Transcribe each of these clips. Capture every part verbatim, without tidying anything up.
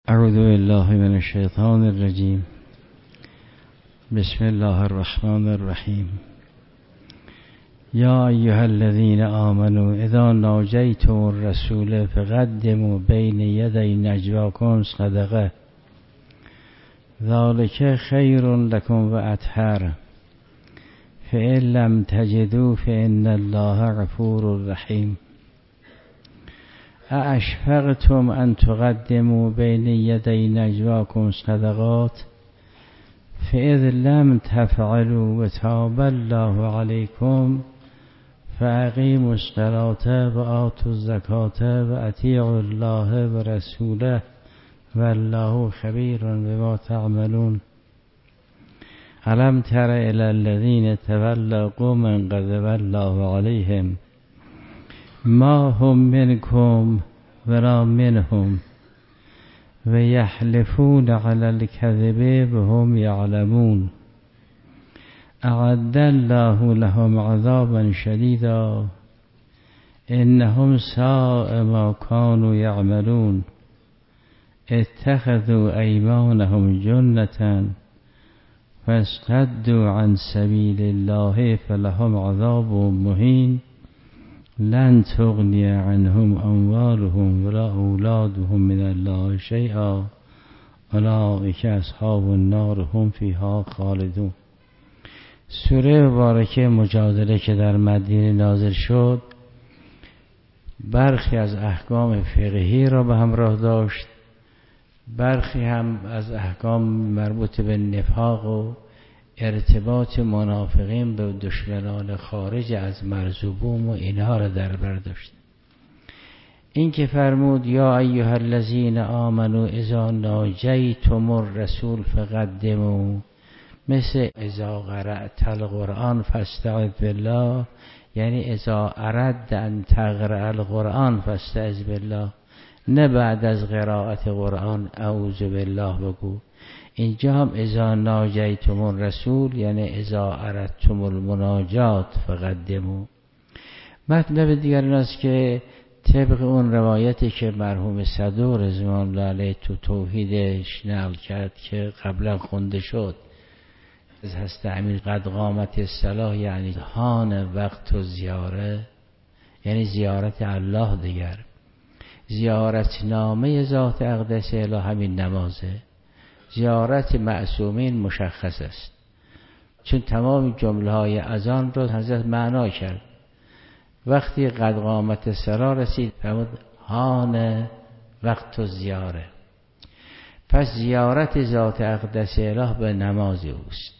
اعوذ بالله من الشیطان الرجیم. بسم الله الرحمن الرحیم. یا ایها الذین آمنوا اذا ناجیتم الرسول فقدموا بین یدی نجواکم صدقه ذلک خیر لکم و اطهر فإن لم تجدوا فإن الله غفور رحیم. أأشفقتم أن تقدموا بين يدي نجواكم صدقات فإذ لم تفعلوا وتاب الله عليكم فأقيموا الصلاة وآتوا الزكاة وأطيعوا الله ورسوله والله خبير بما تعملون. ألم تر إلى الذين تولوا قوما غضب الله عليهم ما هم منكم ولا منهم ويحلفون على الكذب وهم يعلمون. أعد الله لهم عذابا شديدا إنهم ساء ما كانوا يعملون. اتخذوا أيمانهم جنة فاصطدوا عن سبيل الله فلهم عذاب مهين لن تغني عنهم اموالهم ولا اولادهم من الله شيئا اولئک اصحاب النار هم فیها خالدون. سوره مبارکه مجادله که در مدینه نازل شد برخی از احکام فقهی را به همراه داشت، برخی هم از احکام مربوط به نفاق و ارتباط منافقین به دشمنان خارج از مرزبوم و اینها را در بر داشت. این که فرمود یا ایها الذین آمنوا اذا ناجیتم الرسول فقدموا، مثل اذا قرأت القرآن فاستعذ بالله، یعنی اذا اردت ان تقرأ القرآن فاستعذ بالله، نه بعد از قرائت قرآن اعوذ بالله بگو. اینجا هم اذا ناجیتم الرسول یعنی اذا اردتم المناجات فقدموا. مطلب دیگر این است که طبق اون روایتی که مرحوم صدوق رضوان الله علیه تو توحیدش نقل کرد که قبلا خونده شد از هست امیر قد قامت الصلاة، یعنی حان وقت و زیاره، یعنی زیارت الله دیگر. زیارت نامه ذات اقدس اله همین نمازه. زیارت معصومین مشخص است، چون تمام جمله های اذان رو حضرت معنا کرد. وقتی قد قامت صلا رسید فرمود حان وقت و زیاره. پس زیارت ذات اقدس اله به نماز اوست.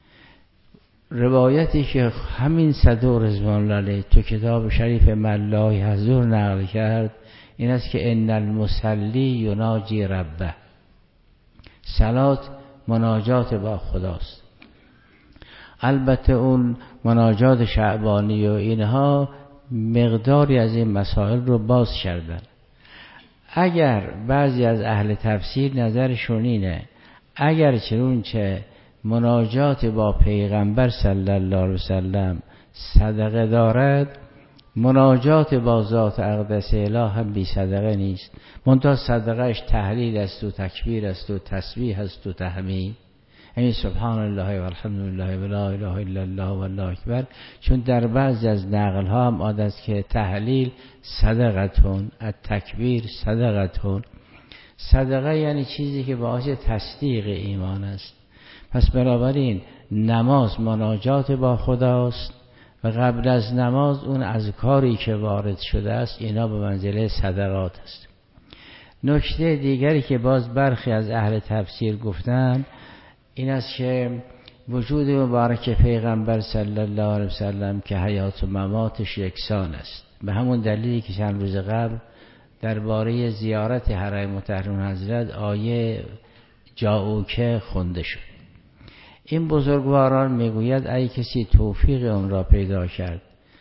روایتی که همین صدوق رضوان الله علیه تو کتاب شریف ملای حضور نقل کرد این است که ان المصلی یناجی ربه، صلات مناجات با خداست. البته اون مناجات شعبانی و اینها مقداری از این مسائل رو باز کردن. اگر بعضی از اهل تفسیر نظرشون اینه اگر چنونچه مناجات با پیغمبر صلی الله علیه وسلم صدقه دارد، مناجات با ذات اقدس اله هم بی صدقه نیست. منتها صدقهش تهلیل است و تکبیر است و تسبیح است و تحمید، یعنی سبحان الله و الحمد لله و لا اله الا الله و الله اکبر. چون در بعضی از نقل ها هم عادت است که تهلیل صدقتون، التکبیر صدقتون. صدقه یعنی چیزی که باعث تصدیق ایمان است. پس بنابراین نماز مناجات با خداست و قبل از نماز اون اذکاری که وارد شده است اینا به منزله صدقات است. نکته دیگری که باز برخی از اهل تفسیر گفتن این است که وجود مبارک پیغمبر صلی الله علیه وسلم که حیات و مماتش یکسان است، به همون دلیلی که چند روز قبل درباره زیارت حرم مطهر حضرت آیه جاءوک خونده شد. این بزرگواران میگوید ای کسی توفیق اون را پیدا کرد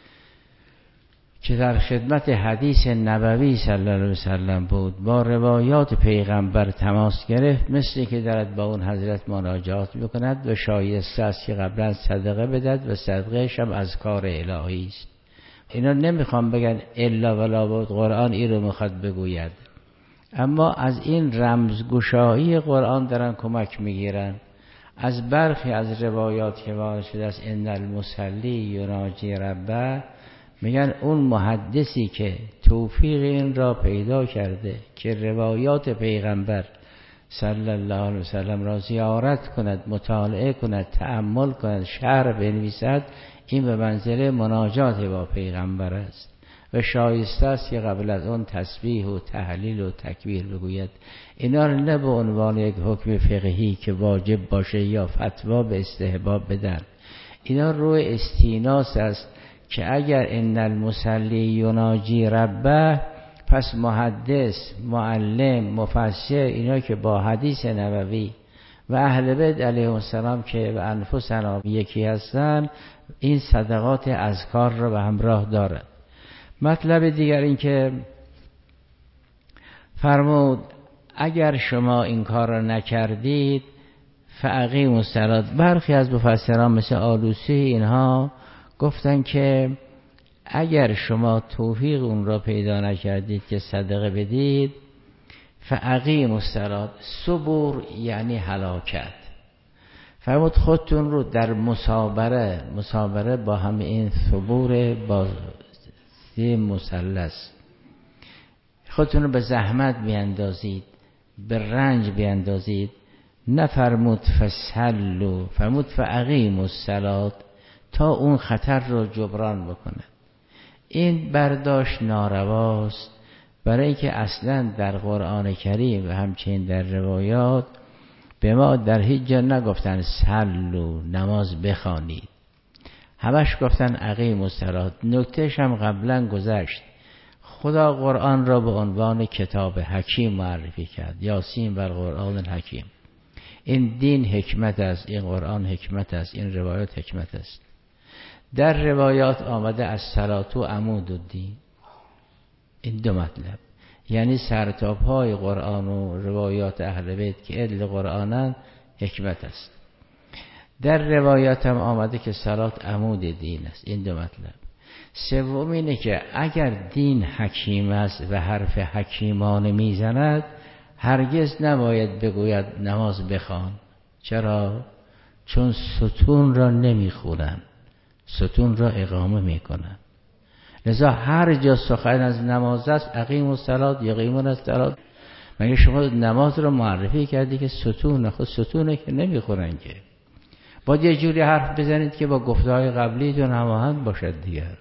که در خدمت حدیث نبوی صلی الله علیه وسلم بود، با روایات پیغمبر تماس گرفت، مثل که دارد با اون حضرت مناجات بکند و شایسته است که قبلا صدقه بدهد و صدقهش هم از کار الهی است. اینا نمیخوام بگن الا ولا بود قرآن این رو میخواد بگوید، اما از این رمزگشایی قرآن دارن کمک میگیرن. از برخی از روایات که وارد شده است ان المصلی یناجی ربه، میگن اون محدثی که توفیق این را پیدا کرده که روایات پیغمبر صلی الله علیه وسلم را زیارت کند، مطالعه کند، تأمل کند، شرح بنویسد، این به منزله مناجات با پیغمبر است و شایسته است که قبل از اون تسبیح و تهلیل و تکبیر بگوید. اینا رو نه به عنوان یک حکم فقهی که واجب باشه یا فتوا به استحباب بدن، اینا روی استیناس است که اگر ان المصلی یناجی ربه، پس محدث، معلم، مفسر، اینا که با حدیث نبوی و اهل بیت علیهم السلام که و انفسنا یکی هستن، این صدقات اذکار را به همراه دارد. مطلب دیگر این که فرمود اگر شما این کار را نکردید فاقیموا الصلاة. برخی از مفسران مثل آلوسی اینها گفتن که اگر شما توفیق اون را پیدا نکردید که صدقه بدید، فاقیموا الصلاة، صبور یعنی هلاکت. فرمود خودتون رو در مصابره، مصابره با همه این صبور با مثلث، خودتون رو به زحمت بیندازید، به رنج بیندازید. نفرمود فسلوا، فرمود فاقیموا الصلاة، تا اون خطر رو جبران بکنه. این برداشت نارواست، برای اینکه اصلا در قرآن کریم و همچنین در روایات به ما در هیچ جا نگفتن صلوا، نماز بخوانید، همش گفتن اقیموا الصلاة. نکتهش هم قبلا گذشت، خدا قرآن را به عنوان کتاب حکیم معرفی کرد، یاسین و القرآن الحکیم. این دین حکمت است، این قرآن حکمت است، این روایات حکمت است. در روایات آمده الصلاة عمود الدین. این دو مطلب، یعنی سرتاپ های قرآن و روایات اهل بیت که ادل قرآنن حکمت است. در روایات هم آمده که صلات عمود دین است. این دو مطلب. سوم اینه که اگر دین حکیم است و حرف حکیمانه میزند، هرگز نباید بگوید نماز بخوان. چرا؟ چون ستون را نمیخونن، ستون را اقامه میکنن. لذا هر جا سخن از نماز است اقیموا الصلاة یقیمون الصلاة. مگه شما نماز را معرفی کردی که ستون، خود ستونه که نمیخونن که. باید یه جوری حرف بزنید که با گفته‌های قبلیتون هماهنگ باشد دیگر.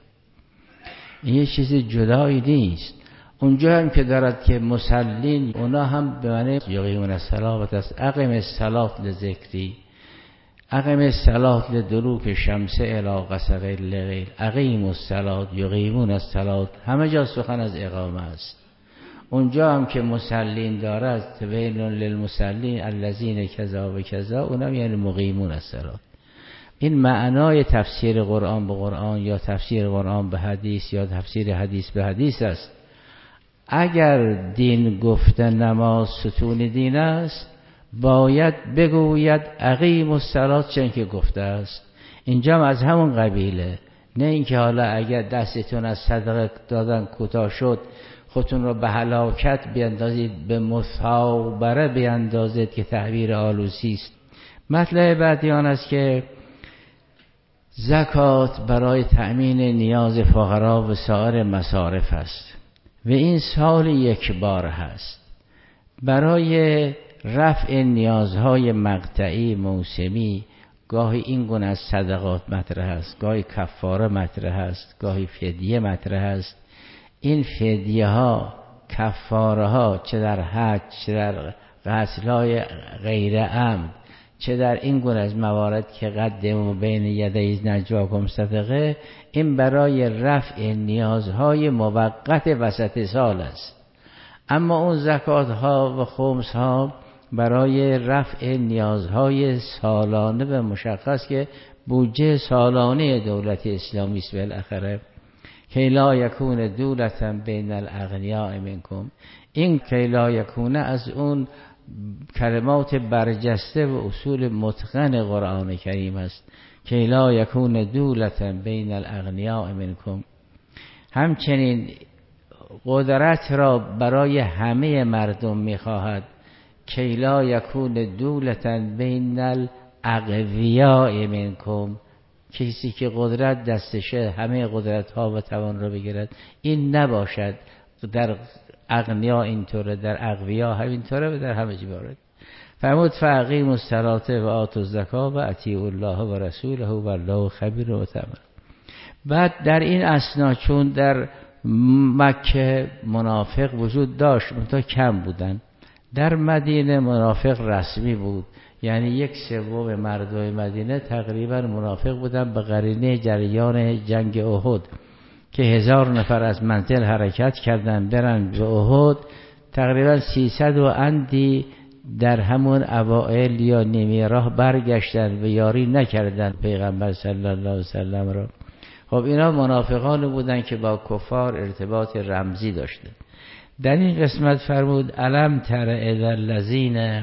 این یه چیز جدایی نیست. اونجا هم که دارد که مسلین، اونا هم به معنی یقیمون الصلاة است. اقیم الصلاة لذکری، اقیم الصلاة لدلوک شمس الی غسق الليل، اقیموا الصلاة یقیمون الصلاة. همه جا سخن از اقامه است. اونجا هم که مسلین دارد ویل للمصلین الذین کذا و کذا، اونم یعنی مقیمون الصلاة. این معنای تفسیر قرآن به قرآن یا تفسیر قرآن به حدیث یا تفسیر حدیث به حدیث است. اگر دین گفته نماز ستون دین است، باید بگوید اقیموا الصلاة چون که گفته است. اینجا هم از همون قبیله، نه اینکه حالا اگر دستتون از صدقه دادن کوتاه شد خودتون رو به هلاکت بیندازید، به مثابره بیندازید که تعبیر آلوسی است. مطلب بعدی آن است که زکات برای تأمین نیاز فقرا و سایر مصارف است و این سال یک بار هست. برای رفع نیازهای مقطعی موسمی گاهی این گونه از صدقات مطرح است، گاهی کفاره مطرح است، گاهی فدیه مطرح است. این فدیه ها، کفاره ها، چه در حج، چه در غسل های غیر عمد، چه در این گونه از موارد که قدموا بین یدی نجواکم صدقه، این برای رفع نیازهای موقت وسط سال است. اما اون زکات ها و خمس ها برای رفع نیازهای سالانه و مشخص که بودجه سالانه دولت اسلامی است. بالاخره کی لا یکون دولتا بین الاغنیاء منکم، این کی لا یکون از اون کلمات برجسته و اصول متقن قرآن کریم است. کی لا یکون دولتا بین الاغنیاء منکم. همچنین قدرت را برای همه مردم میخواهد کی لا یکون دولة بین الاغویاء منکم، کسی که قدرت دستشه همه قدرت ها و توان را بگیرد، این نباشد. در اغنیا اینطوره، در اغویا همینطوره و در همه جا بارد. فرمود فاقیموا الصلاة و آتوا الزکاة و اطیعوا الله و رسوله والله خبیر و تمام. بعد در این اثنا چون در مکه منافق وجود داشت منتها کم بودن، در مدینه منافق رسمی بود، یعنی یک سوم مردم مدینه تقریبا منافق بودن به قرینه جریان جنگ احد که هزار نفر از منزل حرکت کردن برن به احد، تقریبا سیصد و اندی در همون اوائل یا نیمه راه برگشتن و یاری نکردن پیغمبر صلی الله علیه وسلم را. خب اینا منافقان بودن که با کفار ارتباط رمزی داشتن. در این قسمت فرمود الم تر الی الذین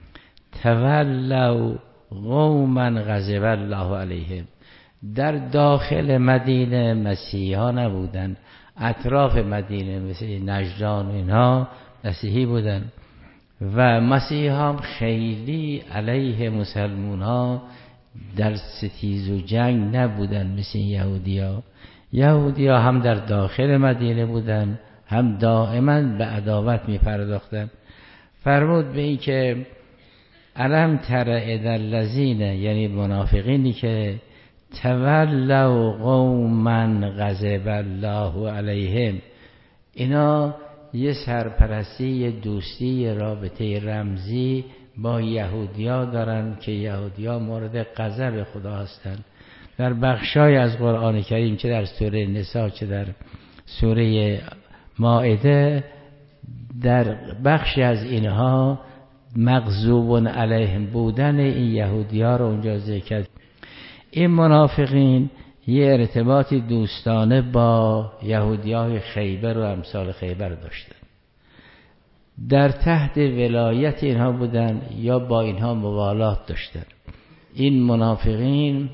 تولوا قوما غضب الله علیهم. در داخل مدینه مسیحی ها نبودن، اطراف مدینه مثل نجران و اینها مسیحی بودن و مسیحی ها خیلی علیه مسلمون ها در ستیز و جنگ نبودن مثل یهودی ها. یهودی ها هم در داخل مدینه بودن هم دائما به عداوت می پرداختن. فرمود به این که الم تر الی الذین، یعنی منافقینی که تولوا قوما غضب الله علیهم، اینا یه سرپرستی، یه دوستی، یه رابطه رمزی با یهودیا دارن که یهودیا مورد غضب خدا هستند. در بخشای از قرآن کریم چه در سوره نساء چه در سوره مائده، در بخشی از اینها مغضوب علیهم بودن این یهودیا رو اونجا ذکر کرد. این منافقین یه ارتباطی دوستانه با یهودیای خیبر و امثال خیبر داشتن، در تحت ولایت اینها بودن یا با اینها موالات داشتن. این منافقین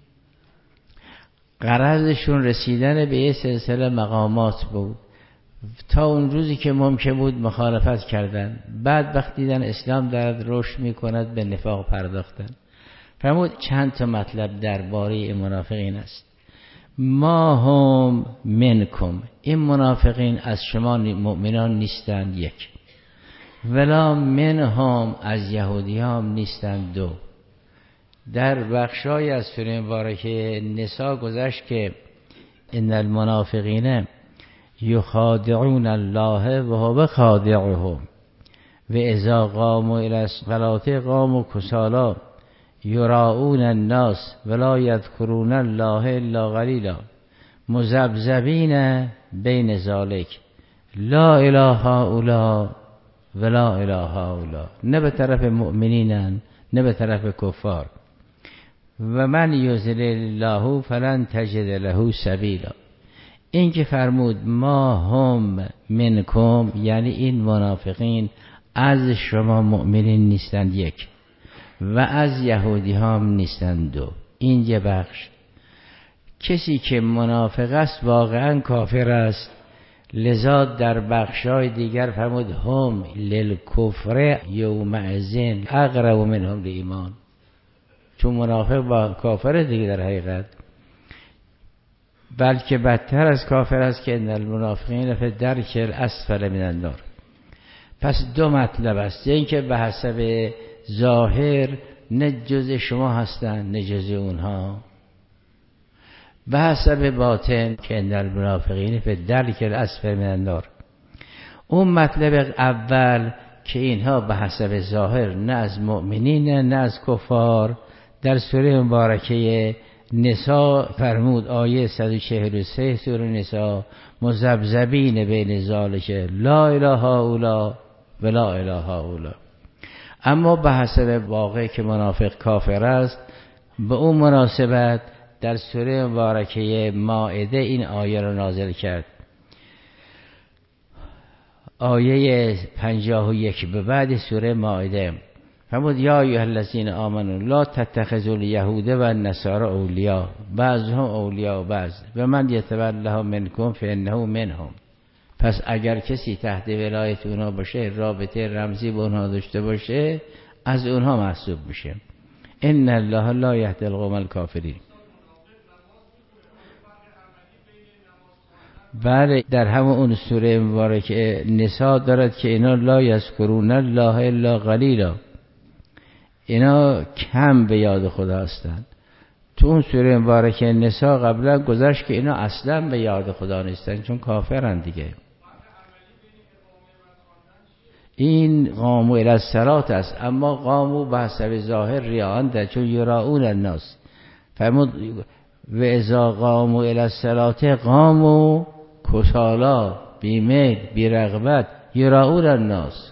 غرضشون رسیدن به یه سلسله مقامات بود، تا اون روزی که ممکن بود مخالفت کردن، بعد وقتی دیدن اسلام دارد رشد میکند به نفاق پرداختن. فرمود چند تا مطلب درباره این منافقین است. ما هم منکم، این منافقین از شما مؤمنان نیستند یک، ولا من هم از یهودی هم نیستند دو. در بخشای از سوره مبارکه نساء گذشت که ان المنافقین یخادعون الله و هو خادعهم و اذا قاموا الی الصلاة قاموا کسالی یراؤون الناس ولا یذکرون الله الا قلیلا مذبذبین بین ذلک لا اله هؤلاء ولا اله هؤلاء. نه به طرف مؤمنینن نه به طرف کفار. و من یضلل الله فلن تجد له سبیلا. این که فرمود ما هم منکم، یعنی این منافقین از شما مؤمنین نیستند یک، و از یهودی هم نیستند دو. این یه بخش. کسی که منافق است واقعا کافر است. لذا در بخشای دیگر فرمود هم للکفر یومئذ اقرب منهم لایمان، چون منافق با کافر دیگه در حقیقت، بلکه بدتر از کافر است که ان المنافقین فی الدرک الاسفل من النار. پس دو مطلب است، این که به حسب ظاهر نه جز شما هستند نه جز اونها، به حسب باطن که ان المنافقین فی الدرک الاسفل من النار. اون مطلب اول که اینها به حسب ظاهر نه از مؤمنین نه از کفار، در سوره مبارکه نساء فرمود آیه صد و چهل و سه سوره نساء مذبذبین بین ذلک لا اله هؤلاء و لا اله هؤلاء. اما به حسب واقع که منافق کافر است، به اون مناسبت در سوره مبارکه مائده این آیه را نازل کرد. آیه پنجاه و یک به بعد سوره مائده فرمود یا ایها الذین آمنوا لا تتخذوا الیهود و النصارى اولیاء بعضهم اولیاء بعض و من یتولهم منکم فانه منهم. پس اگر کسی تحت ولایت اونها باشه، رابطه رمزی با اونها داشته باشه، از اونها محسوب میشه. ان الله لا یهدی القوم الکافرین. بله، در همون اون سوره مبارکه نساء دارد که اینا لا یذکرون الله الا قلیلا، اینا کم به یاد خدا هستند. تو اون سوره مبارکه نساء قبلا گذشت که اینا اصلا به یاد خدا نیستن، چون کافرن دیگه. این قاموا الی الصلاة است، اما قاموا به حسب ظاهر ریاءن در، چون یراؤون الناس. فرمود و اذا قاموا الی الصلاة قاموا کسالا بیمیل بیرغبت یراؤون الناس.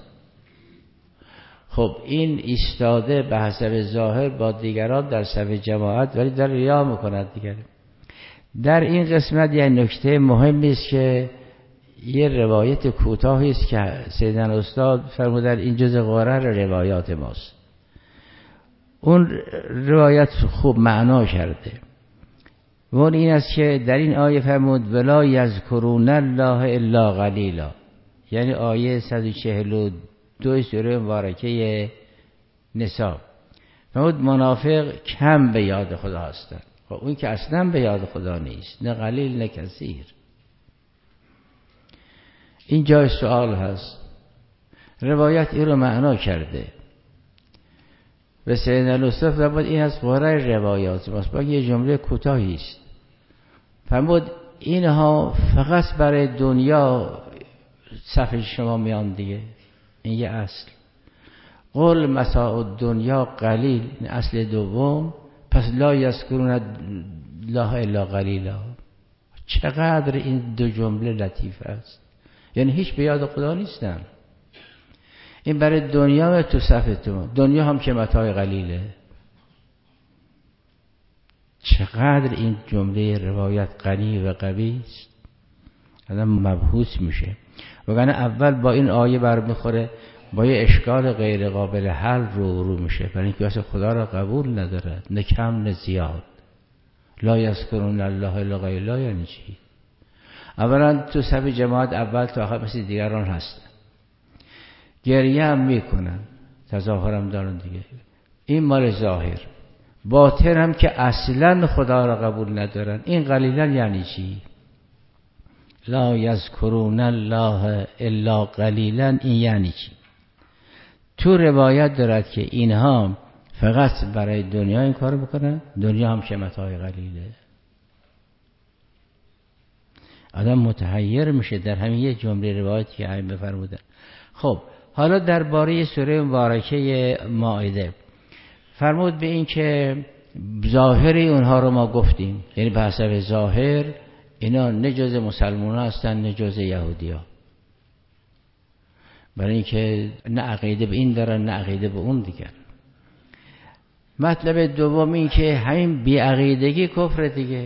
خب این ایستاده به حسب ظاهر با دیگران در صف جماعت، ولی در ریا میکند دیگر. در این قسمت یه نکته مهمی است که یه روایت کوتاهی است که سیدنا استاد فرمودن این جزء غرر روایات ماست. اون روایت خوب معنا کرده. و اون این است که در این آیه فرمود ولا یذکرون الله الا قلیلا، یعنی آیه صد و چهل و دو سوره مبارکه نساء. فرمود منافق کم به یاد خدا هستند. خب اون که اصلا به یاد خدا نیست، نه قلیل نه کثیر. این جای سوال هست. روایت این رو معنا کرده و سیدنا الاستاد فرمود این از غرر روایات ماست، باید یه جمله کوتاهی است. فرمود اینها فقط برای دنیا صف شما میان دیگه. این یه اصل. قل متاع الدنیا قلیل، این اصل دوم. پس لا یذکرون الله الا قلیلا. چقدر این دو جمله لطیف است. یعنی هیچ به یاد خدا نیستن. این برای دنیا و تو صفتون، دنیا هم که متاع قلیله. چقدر این جمله روایت غنی و قوی است، آدم مبهوت میشه. وگرنه اول با این آیه برمیخوره با یه اشکال غیر قابل حل رو رو میشه، برای اینکه واسه خدا را قبول ندارد، نه کم نه زیاد. لا یذکرون الله الا قلیلا یعنی چی؟ اولا تو صف جماعت اول تا آخر مثل دیگران هستن، گریه هم میکنن، تظاهر هم دارن دیگه. این مال ظاهر. باطن هم که اصلا خدا را قبول ندارن. این قلیلا یعنی چی؟ لا یذکرون الله الا قلیلا، این یعنی چی؟ تو روایت دارد که اینها فقط برای دنیا این کار بکنن، دنیا هم که متاع قلیله. آدم متحیر میشه در همین یه جمله روایتی که همین بفرمودن. خب حالا درباره سوره مبارکه مائده فرمود به این که ظاهری اونها رو ما گفتیم، یعنی به حسب ظاهر اینا نه جز مسلمان هستن نه جز یهودی ها، برای اینکه نه عقیده به این دارن نه عقیده به اون دیگر. مطلب دوم این که همین بی عقیدگی کفر دیگه.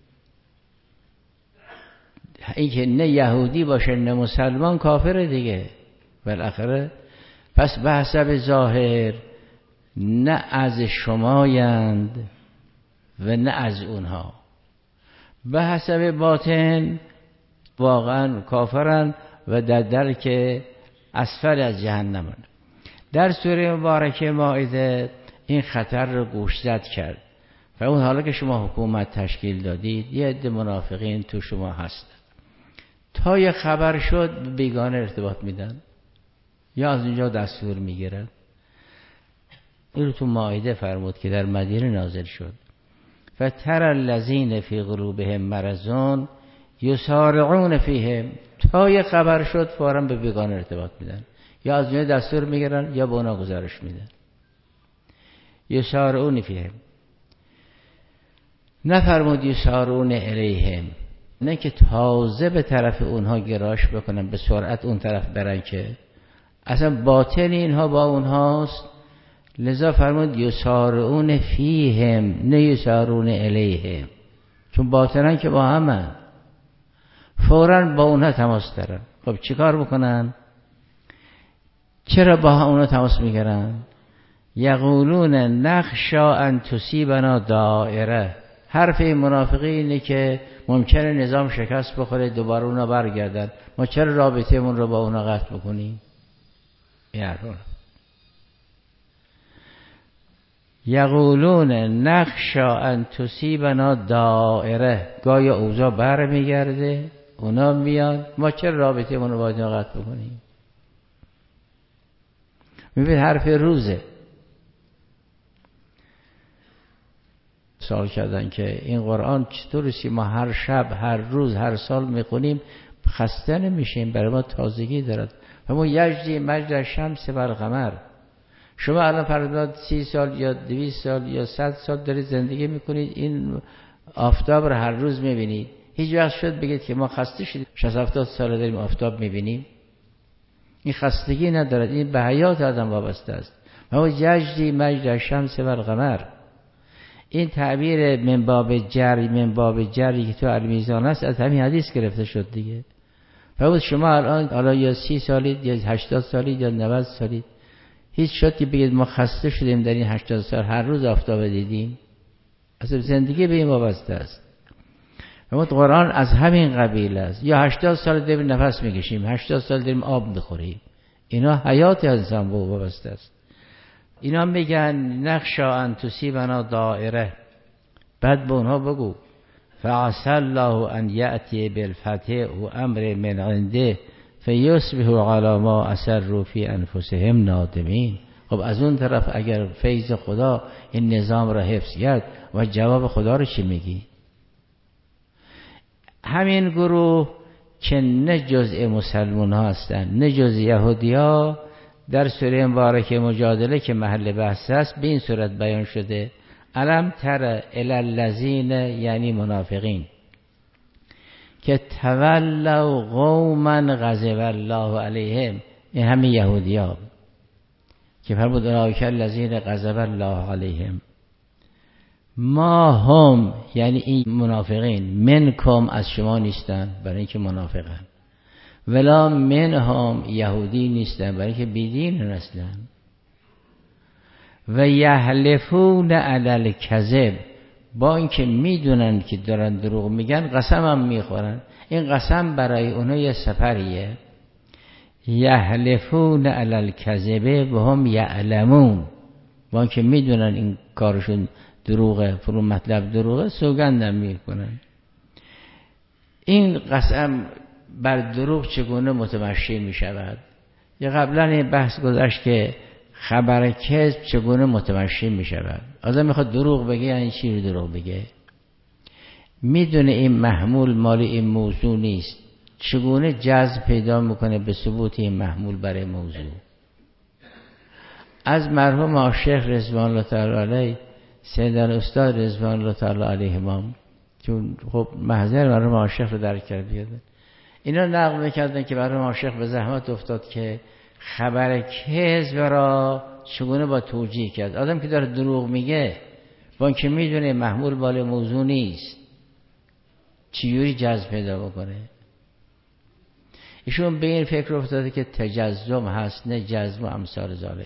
این که نه یهودی باشه نه مسلمان کافر دیگه بالاخره. پس به حسب ظاهر نه از شمایند و نه از اونها، به حسب باطن واقعا کافرن و در درک اسفل از جهنمن. در سوره مبارکه مائده این خطر رو گوشزد کرد. و اون حالا که شما حکومت تشکیل دادید یه عده منافقین تو شما هستن، تا یه خبر شد بیگانه ارتباط میدن یا از اینجا دستور میگیرن. این رو تو مائده فرمود که در مدینه نازل شد. فتر الذین فی قلوبهم مرض یسارعون فیهم، تا یه خبر شد فوراً به بیگانه ارتباط میدن، یا از اینجا دستور میگیرن یا به اونا گزارش میدن. یسارعون فیهم، نفرمود یسارعون الیهم، نه که تازه به طرف اونها گراش بکنن به سرعت اون طرف برن، که اصلا باطن اینها با اونهاست. لذا فرمود یسارعون فیهم نه یسارعون الیهم، چون باطنن که با همه فوراً با اونها تماس دارن. خب چیکار بکنن؟ چرا با اونها تماس میگیرن؟ یقولون نخشا ان تصیبنا دائره، حرف این منافقی اینه که ممکنه نظام شکست بخوره دوباره اونا برگردن، ما چرا رابطه‌مون رو با اونا قطع بکنیم؟ یارو یقولون نخشا ان تصیبنا دائره، گاهی اوضاع بر میگرده اونا میان، ما چرا رابطه‌مون رو با اونا قطع بکنیم؟ میبین حرف روزه. سوال کردن که این قرآن چطوریه ما هر شب هر روز هر سال میخونیم خسته نمیشیم، برای ما تازگی دارد. همون یجدی مجد الشمس و القمر. شما الان فرض سی سال یا دویست سال یا صد سال دارید زندگی میکنید، این آفتاب رو هر روز میبینید، هیچ وقت شد بگید که ما خسته شدیم شصت هفتاد سال داریم آفتاب میبینیم؟ این خستگی ندارد، این به حیات آدم وابسته است. همون یجدی مجد الشمس و القمر. این تعبیر من باب جری من باب جری که تو المیزان است از همین حدیث گرفته شد دیگه. فرض شما الان حالا یا سی سالید یا هشتاد سالید یا نود سالید، هیچ شد که بگید ما خسته شدیم در این هشتاد سال هر روز آفتاب دیدیم؟ اصلا زندگی به این وابسته است. اما قرآن از همین قبیل است. یا هشتاد سال داریم نفس میکشیم، هشتاد سال داریم آب میخوریم، اینا حیات انسان به وابسته است. اینا میگن نخشا ان تصیبنا دائره، بعد به اونها بگو فعسى الله ان یأتی بالفتح و امر من عنده فیصبحوا علی ما اسروا فی انفسهم نادمین. خب از اون طرف اگر فیض خدا این نظام را حفظ کرد و جواب خدا رو چی میگی؟ همین گروه که نه جزء مسلمان ها هستن نه جزء یهودی ها، در سوره مبارکه مجادله که محل بحث است به این صورت بیان شده الم تر الی الذین، یعنی منافقین، که تولوا قوما غضب الله علیهم، این همین یهودی ها که فرمود اولئک الذین غضب الله علیهم. ما هم، یعنی این منافقین، منکم از شما نیستن برای اینکه منافقن، ولا من هم یهودی نیستن برای اینکه بیدین هستن. و یحلفون علی الکذب، با اینکه میدونن که دارن دروغ میگن قسم هم میخورن. این قسم برای اونها یه سپریه. یحلفون علی الکذب و هم یعلمون، با اینکه میدونن این کارشون دروغه، فرو مطلب دروغه، سوگندم میکنن. این قسم بر دروغ چگونه متمشی می شود؟ یه قبلا این بحث گذشت که خبر کذب چگونه متمشی می شود. آدم میخواد دروغ بگه، یعنی چی رو دروغ بگه؟ میدونه این محمول مالی این موضوع نیست، چگونه جذب پیدا میکنه به ثبوت این محمول برای موضوع؟ از مرحوم آشیخ رضوان الله تعالی علیه، سیدنا استاد رضوان الله تعالی علیه امام، چون خب محضر مرحوم آشیخ رو درک کرده، اینا نقل میکردن که مرحوم آشیخ به زحمت افتاد که خبر کذب را چگونه با توجیه کرد. آدم که داره دروغ میگه با اینکه میدونه محمول بالا موضوع نیست، چجوری جذب پیدا بکنه؟ ایشون به این فکر افتاده که تجزم هست، نه جزم و امثال ذالک.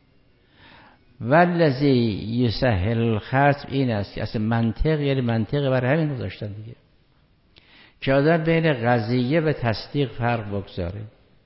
والذی یسهل الخصم، این است که اصلا منطق، یعنی منطق برای همین گذاشتن دیگه، که آدم بین قضیه و تصدیق فرق بگذاره.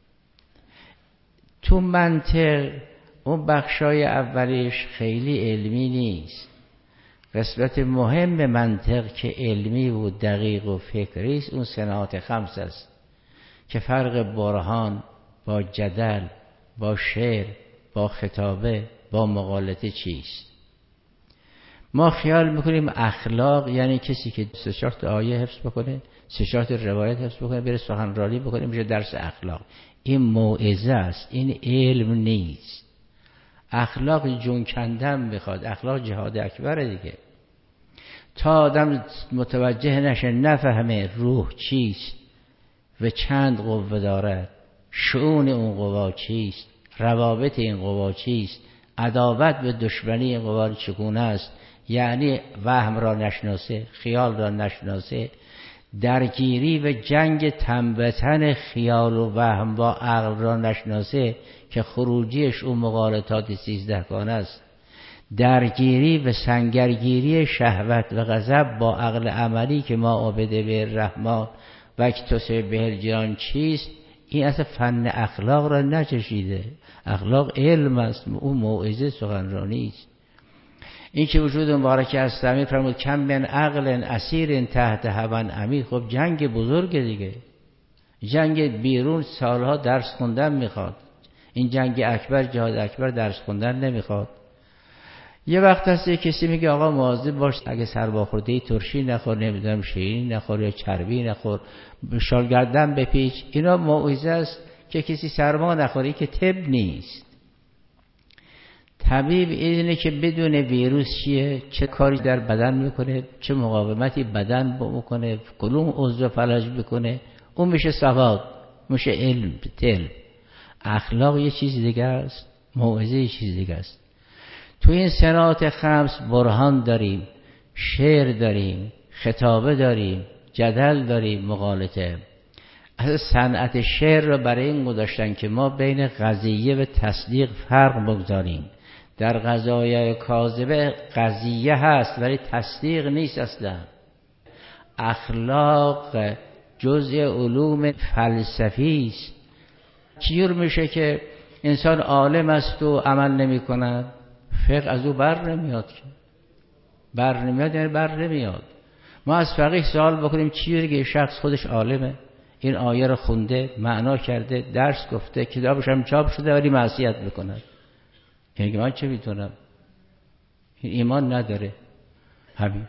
تو منطق اون بخشای اولیش خیلی علمی نیست. قسمت مهم منطق که علمی و دقیق و فکری است، اون صناعات خمس است که فرق برهان با جدل، با شعر، با خطابه، با مقالطه چیست. ما خیال میکنیم اخلاق یعنی کسی که سه چهار تا آیه حفظ بکنه، سه چهار تا روایت حفظ بکنه، بره سخنرانی بکنه، میشه درس اخلاق. این موعظه است، این علم نیست. اخلاق جون کندن میخواد، اخلاق جهاد اکبر دیگه. تا آدم متوجه نشه، نفهمه روح چیست و چند قوه دارد، شؤون اون قوا چیست، روابط این قوا چیست، عداوت به دشمنی این قوا چگونه است، یعنی وهم را نشناسه، خیال را نشناسه، درگیری و جنگ تنبتن خیال و وهم با عقل را نشناسه که خروجیش اون مغالطات سیزده گانه است، درگیری و سنگرگیری شهوت و غضب با عقل عملی که ما عابده به الرحمن و اکتسب به الجنان چیست، این اصلا فن اخلاق را نچشیده. اخلاق علم است، اون موعظه سخنرانی است. این که وجود مبارک اسلامی فرمود کم من عقل اسیر تحت هوان عمیق. خب جنگ بزرگ دیگه، جنگ بیرون سالها درس خوندن میخواد، این جنگ اکبر، جهاد اکبر درس خوندن نمیخواد. یه وقت هست یه کسی میگه آقا مواظب باش اگه سرباخورده ترشی نخور، نمیدونم شیرین نخور یا چربی نخور، شالگردن بپیچ. اینا موعظه است که کسی سرما نخوره، که طب نیست. طبیب اینه که بدون ویروس چیه، چه کاری در بدن میکنه، چه مقاومتی بدن میکنه، کدوم عضو فلج میکنه، اون میشه سواد، میشه علم. تل اخلاق یه چیز دیگه است، موعظه یه چیز دیگه است. تو این صناعت خمس برهان داریم، شعر داریم، خطابه داریم، جدل داریم، مقالطه. از صنعت شعر رو برای این گذاشتن که ما بین قضیه و تصدیق فرق بگذاریم. در قضایای کاذبه قضیه هست ولی تصدیق نیست اصلا. اخلاق جزء علوم فلسفی است. چجور میشه که انسان عالم است و عمل نمی کند؟ فقه از او بر نمیاد که بر نمیاد یعنی بر نمیاد. ما از فقیه سوال بکنیم چیه که شخص خودش عالمه، این آیه رو خونده، معنا کرده، درس گفته، کتابش هم چاپ شده ولی معصیت میکنه، یعنی من چه میتونم؟ این ایمان نداره. همین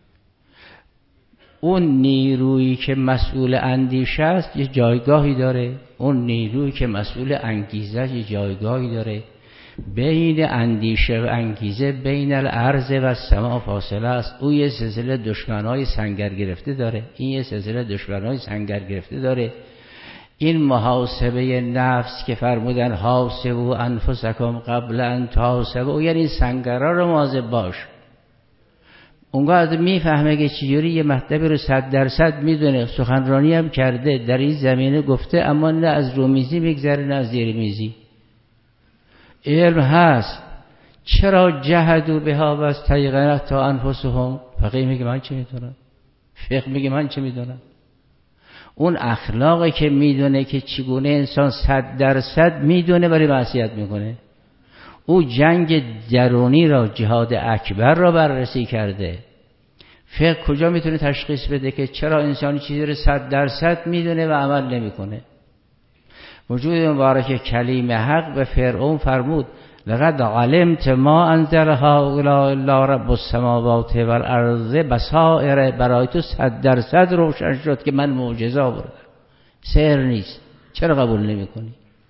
اون نیرویی که مسئول اندیشه است یه جایگاهی داره، اون نیرویی که مسئول انگیزه یه جایگاهی داره. بین اندیشه و انگیزه بین الارض و سما فاصله است. او یه سلسله دشمنای سنگر گرفته داره، این یه سلسله دشمنای سنگر گرفته داره. این محاسبه نفس که فرمودن حاسبوا انفسکم قبل ان تحاسبوا، یعنی این سنگرها رو مواظب باش. اونگاه میفهمه که چجوری یه مطلبی رو صد درصد میدونه، سخنرانی هم کرده در این زمینه گفته، اما نه از رومیزی میگذره نه از زیر میزی. علم هست، چرا جهدوا بها و استیقنت تا انفسهم؟ فقیه میگه من چه میدونم، فقه میگه من چه میدونم. اون اخلاقی که میدونه که چگونه انسان صد درصد میدونه ولی معصیت میکنه. او جنگ درونی را، جهاد اکبر را بررسی کرده. فقه کجا میتونه تشخیص بده که چرا انسان چیزی رو صد درصد میدونه و عمل نمیکنه؟ وجود مبارک کلیم حق به فرعون فرمود لقد علمت ما انزل هؤلاء الا رب السماوات والارض بصائر. برای تو صد درصد روشن شد که من معجزه آوردم، سحر نیست. چرا قبول نمی کنی؟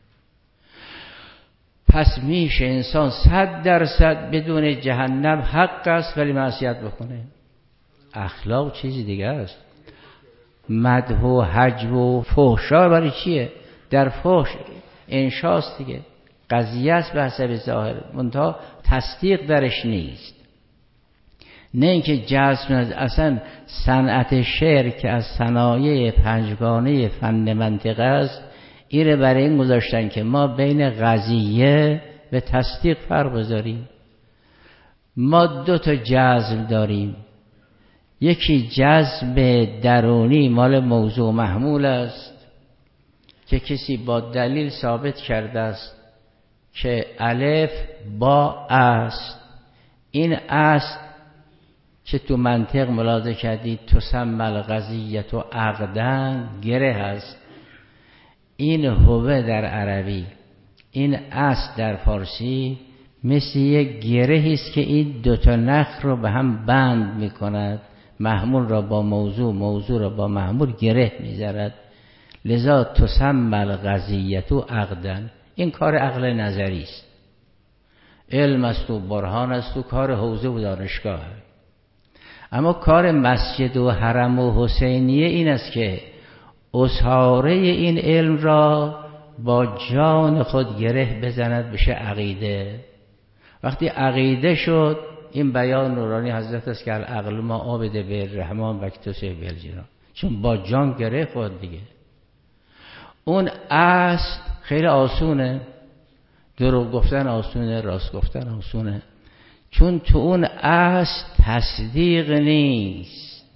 پس میشه انسان صد درصد بدون جهنم حق است ولی معصیت بکنه. اخلاق چیزی دیگه است. مدح و حجب و فحشا برای چیه؟ در فحش انشاست دیگه، قضیه است به حسب ظاهر، منتها تصدیق درش نیست. نه اینکه جذب از اصلا صنعت شعر که از صنایع پنجگانه فن منطقه است، ایره برای این گذاشتن که ما بین قضیه و تصدیق فرق بذاریم. ما دو تا جذب داریم، یکی جذب درونی مال موضوع محمول است که کسی با دلیل ثابت کرده است که الف با است. این است که تو منطق ملاحظه کردید تسمى القضیة عقداً، گره هست. این هوه در عربی، این است در فارسی مثل یک گره است که این دوتا نخ رو به هم بند می کند، محمول را با موضوع، موضوع را با محمول گره می زند. لذا تسمى القضیة عقداً. این کار عقل نظری است، علم است و برهان است و کار حوزه و دانشگاه. اما کار مسجد و حرم و حسینیه این است که اسحاره این علم را با جان خود گره بزند، بشه عقیده. وقتی عقیده شد، این بیان نورانی حضرت است که العقل ما عابد به الرحمن و اکتسب به الجنان، چون با جان گره خود دیگه. اون اصل خیلی آسونه، دروغ گفتن آسونه، راست گفتن آسونه. چون تو اون اصل تصدیق نیست،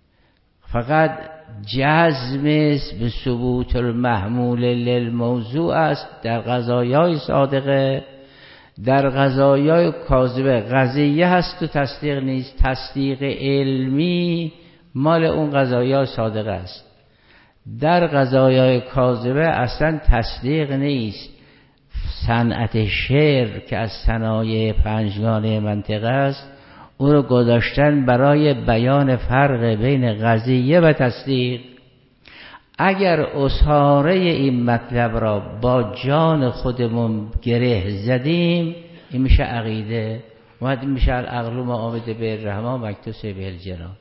فقط جزم به ثبوت المحمول للموضوع است. در قضایای صادقه، در قضایای کاذبه قضیه هست و تصدیق نیست. تصدیق علمی مال اون قضایای صادقه است. در قضایای کاذبه اصلا تصدیق نیست. صنعت شعر که از صنایع پنجگانه منطقه است، او رو گذاشتن برای بیان فرق بین قضیه و تصدیق. اگر اصحاره این مطلب را با جان خودمون گره زدیم، این میشه عقیده و این میشه العقل ما آمده به الرحمن مکتوس به الجنان.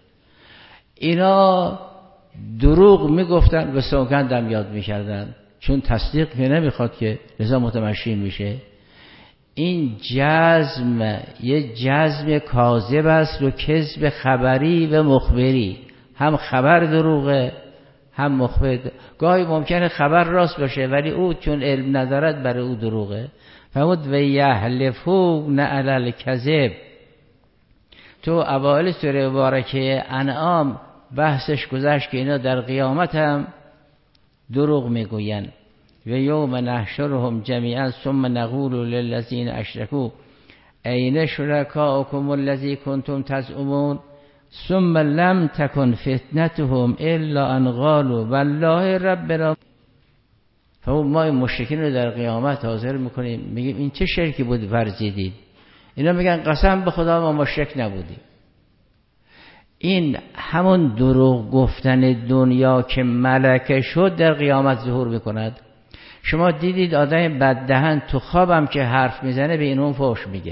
اینا دروغ میگفتن و سوگندم یاد میکردن، چون تصدیق که نمیخواد که لذا متمشی میشه. این جزم یه جزم کاذب است و کذب خبری و مخبری. هم خبر دروغه هم مخبر. گاهی ممکنه خبر راست باشه ولی او چون علم ندارد برای او دروغه. فرمود و یحلفون علی الکذب. تو اوائل سوره مبارکه انعام بحثش گذشت که اینا در قیامت هم دروغ میگوین. و یوم نحشرهم جمیعا ثم نقول للذین اشرکوا این شرکاؤکم الذی کنتم تزعمون ثم لم تکن فتنتهم الا ان قالوا والله ربنا. فما ما مشرکین رو در قیامت حاضر میکنیم، میگیم این چه شرکی بود ورزیدید؟ اینا میگن قسم به خدا ما مشرک نبودیم. این همون دروغ گفتن دنیا که ملکه شد در قیامت ظهور میکند. شما دیدید آدم بددهن تو خوابم که حرف میزنه به این اون فحش میگه.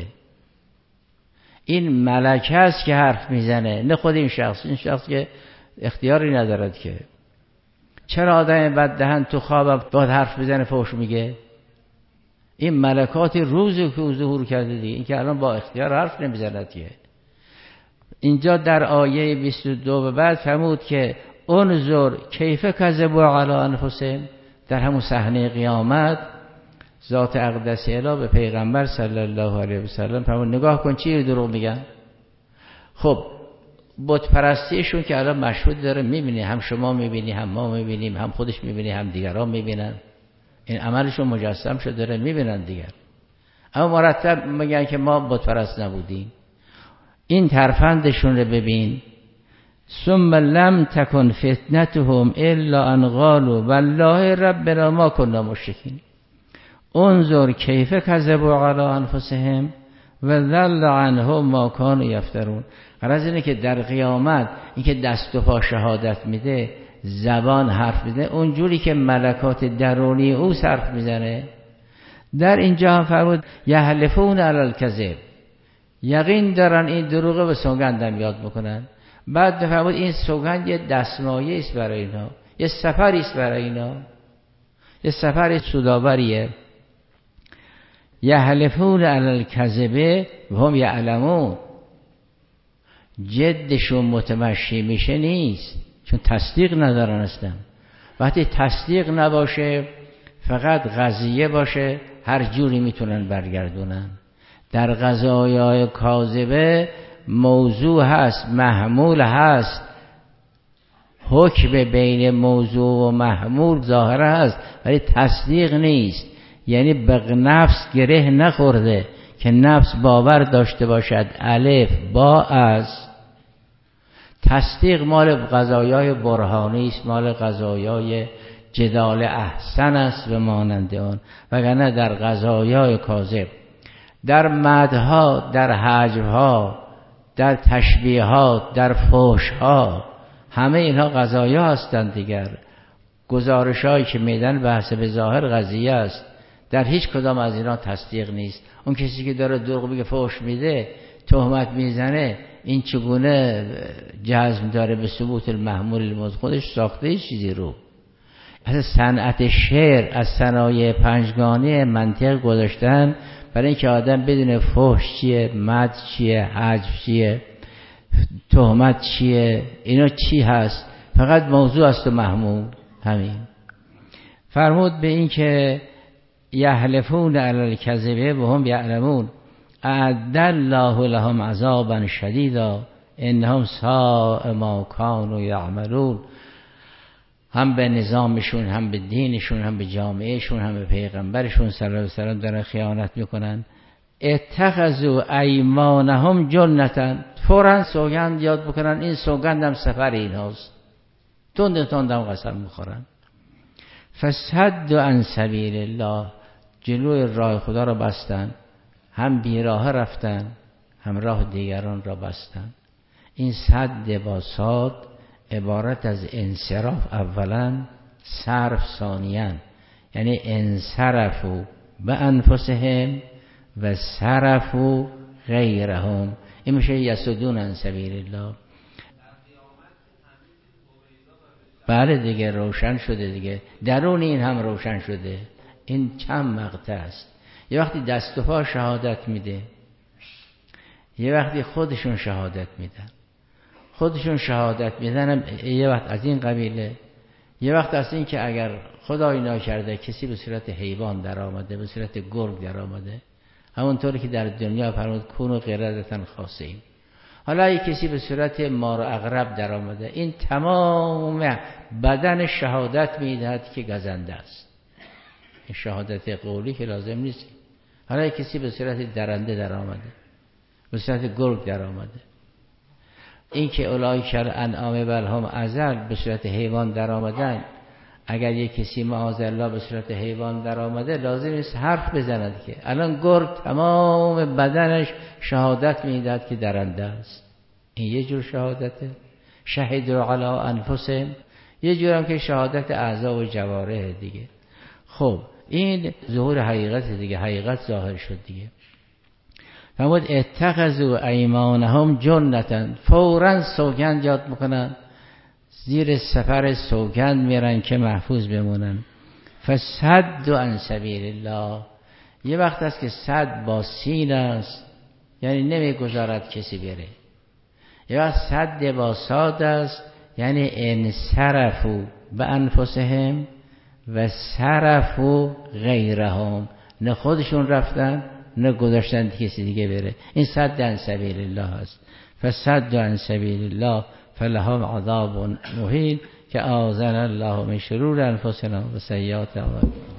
این ملکه است که حرف میزنه، نه خود این شخص. این شخص که اختیاری ندارد که. چرا آدم بددهن تو خوابم باید حرف میزنه فحش میگه؟ این ملکاتی روزی که ظهور کرده دیگه، این که الان با اختیار حرف نمیزند که. اینجا در آیه بیست و دو به بعد فرمود که انظر کیف کذبوا علی انفسهم. در همون صحنه قیامت ذات اقدس اله به پیغمبر صلی الله علیه و سلم فرمود نگاه کن چی دروغ میگن. خب بت پرستیشون که الان مشهود داره، میبینی، هم شما میبینی هم ما میبینیم، هم خودش میبینی هم دیگران میبینن. این عملشون مجسم شده داره میبینن دیگر. اما مرتب میگن که ما بت پرست نبودیم. این ترفندشون رو ببین. ثم لم تکن فتنتهم الا ان قالوا والله ربنا ما كنا مشرکین. انظر کیف کذبوا علی انفسهم و ضل عنهم ما كانوا یفترون. غرض اینه که در قیامت این که دست و پا شهادت میده، زبان حرف میزنه، اونجوری که ملکات درونی او حرف میزنه. در اینجا هم فرمود یحلفون علی الکذب، یقین دارن این دروغه و سوگندم یاد میکنن. بعد فرمود این سوگند یه دستمایه است برای اینا، یه سفری است برای اینا، یه سفر سودآوریه. یحلفون علی الکذب و هم یعلمون. جدشون متمشی میشه نیست، چون تصدیق ندارن اصلا. وقتی تصدیق نباشه، فقط قضیه باشه، هر جوری میتونن برگردونن. در قضایای کاذبه موضوع هست، محمول هست، حکم بین موضوع و محمول ظاهر هست ولی تصدیق نیست. یعنی به نفس گره نخورده که نفس باور داشته باشد الف با است. تصدیق مال قضایای برهانی است، مال قضایای جدال احسن است و مانند آن. وگرنه در قضایای کاذب، در مدحها، در حجبها، در تشبیهات، در فحشها، همه اینها قضایا هستند دیگر. گزارشایی که میدن به حسب ظاهر قضیه است، در هیچ کدام از اینا تصدیق نیست. اون کسی که داره دروغ میگه، فحش میده، تهمت میزنه، این چگونه جزم داره به ثبوت المحمول الموضوع؟ خودش ساخته چیزی رو. از صنعت شعر، از صنایع پنجگانه منطق گذاشتن برای اینکه آدم بدونه فحش چیه، مدح چیه، حجب چیه، تهمت چیه، اینا چی هست. فقط موضوع است و محمول. همین فرمود به این که یحلفون علی الکذب و هم یعلمون. اعد الله لهم عذابا شدیدا انهم ساء ما کانوا یعملون. هم به نظامشون، هم به دینشون، هم به جامعهشون، هم به پیغمبرشون صلی الله علیه و سلم دارن خیانت میکنن. اتخذوا ایمانهم جنتا، فوراً سوگند یاد بکنن این سوگندم سفر ایناست، تند تندم قسم میخورن. فصدوا عن سبیل الله، جلوی راه خدا را بستن، هم بیراه رفتن هم راه دیگران را بستن. این صد با صاد عبارت از انصراف اولا، صرف ثانیا، یعنی انصرفوا به انفسهم و صرفوا غیرهم. این میشه یسدون عن سبیل الله. بله دیگه روشن شده دیگه، درون این هم روشن شده. این چند مقطع است. یه وقتی دست و پا شهادت میده، یه وقتی خودشون شهادت میدن. خودشون شهادت میدن یه وقت از این قبیله، یه وقت از این که اگر خدای ناکرده کسی به صورت حیوان در آمده، به صورت گرگ در آمده، همونطوری که در دنیا فرمود کونوا قردة خاسئین. حالا یک کسی به صورت مار و عقرب در آمده، این تمام بدن شهادت میدهد که گزنده است. این شهادت قولی که لازم نیست. حالا یک کسی به صورت درنده در آمده، به صورت گرگ در آمده، این که اولئک الانعام بل هم اضل، به صورت حیوان در آمدن. اگر یک کسی معاذالله به صورت حیوان در آمده، لازم نیست حرف بزند که الان گرگ تمام بدنش شهادت میدهد که درنده است. این یه جور شهادته. شهدوا علی انفسهم، یه جور هم که شهادت اعضا و جوارح دیگه. خب این ظهور حقیقت دیگه، حقیقت ظاهر شد دیگه. فرمود اتخذوا ایمانهم جنتا، فوراً سوگند یاد میکنن، زیر سفر سوگند میرن که محفوظ بمونن. فصدوا عن سبیل الله، یه وقت است که صد با سین است، یعنی نمیگذارد کسی بره. یه وقت صد با صاد است، یعنی انصرفوا به انفسهم و صرفوا غیرهم، نه خودشون رفتن نه گذاشتن کسی دیگه بره. این صد عن سبیل الله است. فصدوا عن سبیل الله فلهم عذاب مهین که اعاذنا الله من شرور انفسنا و سیئات اعمالنا.